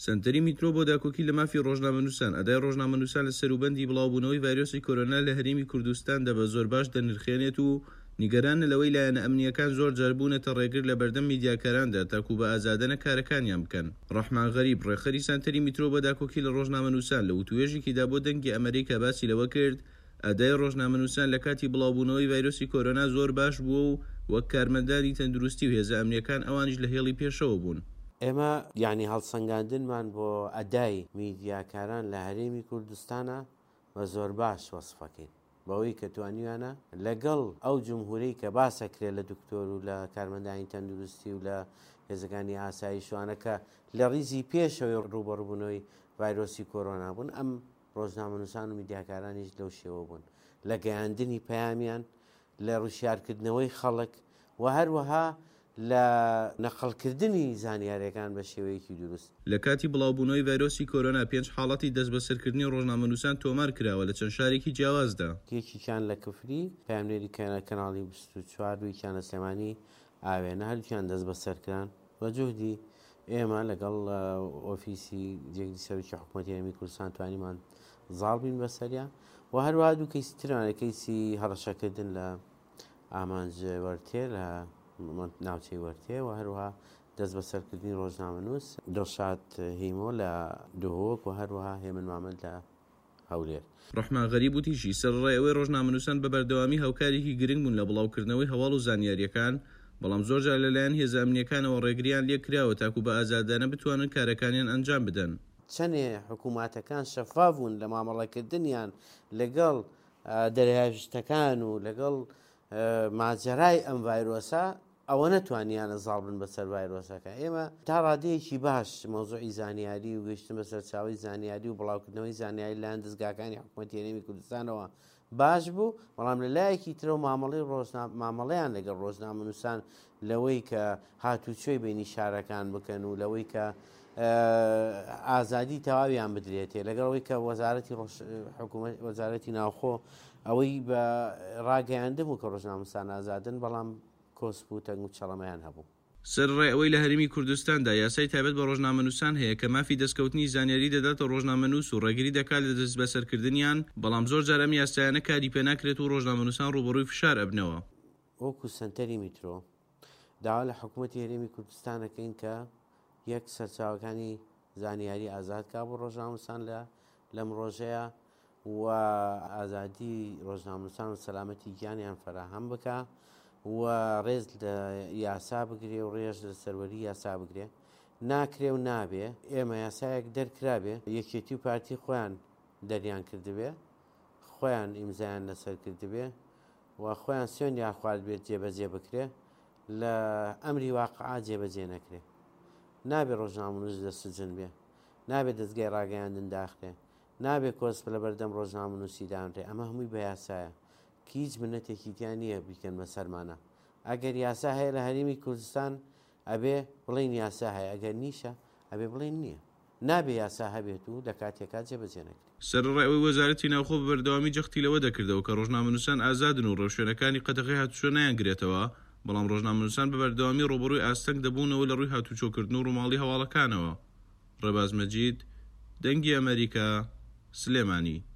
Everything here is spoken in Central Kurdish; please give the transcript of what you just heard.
سنتەری میترۆ بۆ داکۆکی لە مافی ڕۆژنامەنووسان ئەدای ڕۆژنامەنووسان لە سەروبەندی بڵاوبوونەوەی ڤایرۆسی کۆرۆنا لە هەرێمی کوردستاندا بە زۆر باش دەنرخێنێت و نیگەرانە لەوەی لایەنە ئەمنیەکان زۆر جار بوونەتە ڕێگر لە بەردەم میدیاکاراندا تاکو بە ئازادەنە کارەکانیان بکەن. ڕەحمان غەریب ڕێخەری سانتەری میترۆ بە داکۆکی لە ڕۆژنامەنووسان لە وتوێژێکیدا بۆ دەنگی ئەمریکا باسی لەوە کرد ئەدای ڕۆژنامەنووسان لە کاتی بڵاوبوونەوەی ڤایرۆسی کۆرۆنا زۆر باش بووە و وەک کارمەندانی تەندروستی و هێزە ئەمنیەکان ئەوانیش لە هێڵی پێشەوە بوون. ئێمە یعنی هەڵسەنگاندنمان بۆ ئەدای میدیاکاران لە هەرێمی کوردستانە بە زۆر باش وەسفەکەین بەوەی کە توانیوانە لەگەڵ ئەو جمهورەی کە باسەکرێت لە دکتۆر و لە کارمەندانی تەندروستی و لە هێزەکانی ئاسایشوانە کە لە ڕیزی پێشەوەی ڕوبەڕبوونەوەی ڤایرۆسی کۆرۆنا بوون ئەم ڕۆژنامەنووسان و میدیاکارانیش لەو شێوە بوون لە گەیاندنی پەیامیان لە ڕوشیارکردنەوەی خەڵک و هەروەها لە نەقڵکردنی زانیاریەکان بە شێوەیەکی دروست. لە کاتی بڵاوبوونەوەی ڤایرۆسی کۆرۆنا 5 حاڵەتی دەست بەسەرکردنی ڕۆژنامەنووسان تۆمار کراوە لە چەند شارێکی جیاوازدا. یەکیان لە کۆفری پامنێری کەناڵی 24 دویان لە سلێمانی ئاوێنە هەردووکیان دەست بەسەرکران بە جوهدی ئێمە لەگەڵ ئۆفیسی جێگری سەرۆکی حکوومەتی هەرێمی کوردستان توانیمان زاڵ بین بەسەریان و هەروەها دوو کەیسی ترانە کەیسی هەڕەشەکردن لە ئامانجە وەرتێ لە ناوچەی وەرتێ و هەروەها دەست بەسەرکردنی ڕۆژنامەنووس دڵشاد هیمۆ لە دهۆک و هەروەها هێمن مامەد لە هەولێر. ڕەحمان غەریب وتیشی سەرڕای ئەوەی ڕۆژنامەنووسان بە بەردەوامی هاوکارێکی گرنگ بوون لە بڵاوکردنەوەی هەواڵ و زانیاریەکان بەڵام زۆرجار لەلایەن هێزە ئەمنیەکانەوە ڕێگریان لێ کراوە تاکو بە ئازادانە بتوانن کارەکانیان ئەنجام بدەن. چەندێ حکووماتەکان شەفاف بوون لە مامەڵەکردنیان لەگەڵ دەرهێشتەکان و لەگەڵ ماجەرای ئەم ڤایرۆسە ئەوە نەتوانیانە زاڵ بن بەسەر ڤایرۆسەکە. ئێمە تا ڕادەیەکی باش مۆزوعی زانیاری و گەشتن بەسەر چاوی زانیاری و بڵاوکردنەوەی زانیاری لایەن دەستگاکانی حکوومەتی هەرێمی کوردستانەوە باش بوو بەڵام لەلایەکی ترە و مامەڵەیان لەگەڵ ڕۆژنامەنووسان لەوەی کە هاتوچۆی بینی شارەکان بکەن و لەوەی کە ئازادی تەواویان بدرێتێ لەگەڵەوەی کە وەزارەتی ناوخۆ ئەوەی بە ڕاگەیاندە بوو کە ڕۆژنامەنووسان ئازادن بەڵام کۆسپ و تەنگ و چەڵەمەیان هەبوو. سەرڕای ئەوەی لە هەرێمی کوردستاندا یاسای تایبەت بە ڕۆژنامەنووسان هەیە کە مافی دەستکەوتنی زانیاری دەداتە ڕۆژنامەنووس و ڕێگری دەکات لە دەست بەسەرکردنیان بەڵام زۆر جار ئەم یاسایانە کاری پێ ناکرێت و ڕۆژنامەنووسان ڕوبەڕووی فشار ئەبنەوە. وەکو سنتەری میترۆ داوا لە حکوومەتی هەرێمی کوردستانەکەین کە یەک سەرچاوەکانی زانیاری ئازادکا بۆ ڕۆژنامەنووسان لەم ڕۆژەیە و ئازادی ڕۆژنامەنووسان و سەلامەتی گیانیان فراهەم بکە و ڕێز لە یاسا بگرێ و ڕێژ لە سەروەری یاسا بگرێ ناکرێ و نابێ. ئێمە یاسایەک دەرکرابێ یەکێتی و پارتی خۆیان دەریان کردبێ خۆیان ئیمزایان لەسەر کردبێ و خۆیان سوێن یان خوارد بێت جێبەجێ بکرێ لە ئەمری واقعا جێبەجێ نەکرێ. نابێ ڕۆژنامەنووس دەسوجن بێ نابێت دەستگای ڕاگەیاندن داخرێ نابێت کۆسپ لە بەردەم ڕۆژنامەنووسی دامرێ. ئەمە هەمووی بە یاسایە کە هیچ منەتێکی تیان نییە بیکەن بە سەرمانە. ئەگەر یاسا هەیە لە هەرێمی کوردستان ئەبێ بڵین یاسا هەیە ئەگەر نیشە ئەبێ بڵین نییە. نابێ یاسا هەبێت و لە کاتێکا جێبەجێ نەکرێت. سەرڕای ئەوەی وەزارەتی ناوخۆ بە بەردەوامی جەختی لەوە دەکردەوە کە ڕۆژنامەنووسان ئازادن و ڕێوشوێنەکانی قەدەغی هاتوچۆ نایانگرێتەوە بەڵام ڕۆژنامەنووسان بە بەردەوامی ڕوبەڕووی ئاستەنگ دەبوونەوە لە ڕووی هاتوچۆکردن و ڕووماڵی هەواڵەکانەوە. ڕێباز مەجید دەنگی ئەمریکا سلێمانی.